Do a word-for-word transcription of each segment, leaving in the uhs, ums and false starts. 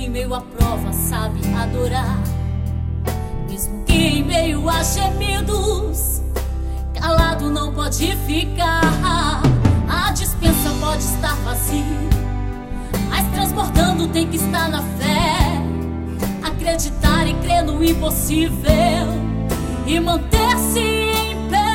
em meio à prova sabe adorar. Mesmo que em meio a gemidos, calado não pode ficar. A despensa pode estar vazia, mas transbordando tem que estar na fé. Acreditar e crer no impossível e manter-se em pé.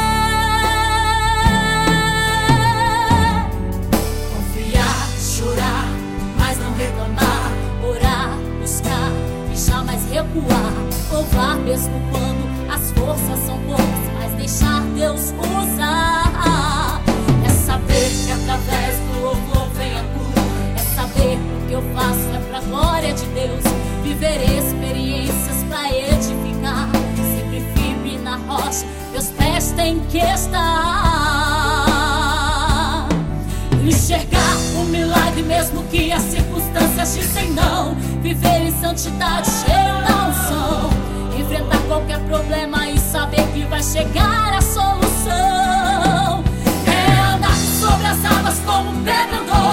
Confiar, chorar, mas não reclamar. Orar, buscar e jamais recuar. Louvar mesmo quando as forças são poucas, mas deixar Deus usar. É saber que através do louvor vem a cura. É saber que o que eu faço é pra glória de Deus. Viver experiências pra edificar. Sempre firme na rocha, meus pés têm que estar. Enxergar o milagre mesmo que as circunstâncias dizem não. Viver em santidade cheio da unção. Enfrentar qualquer problema e saber que vai chegar a solução. É andar sobre as águas como um pé grandão.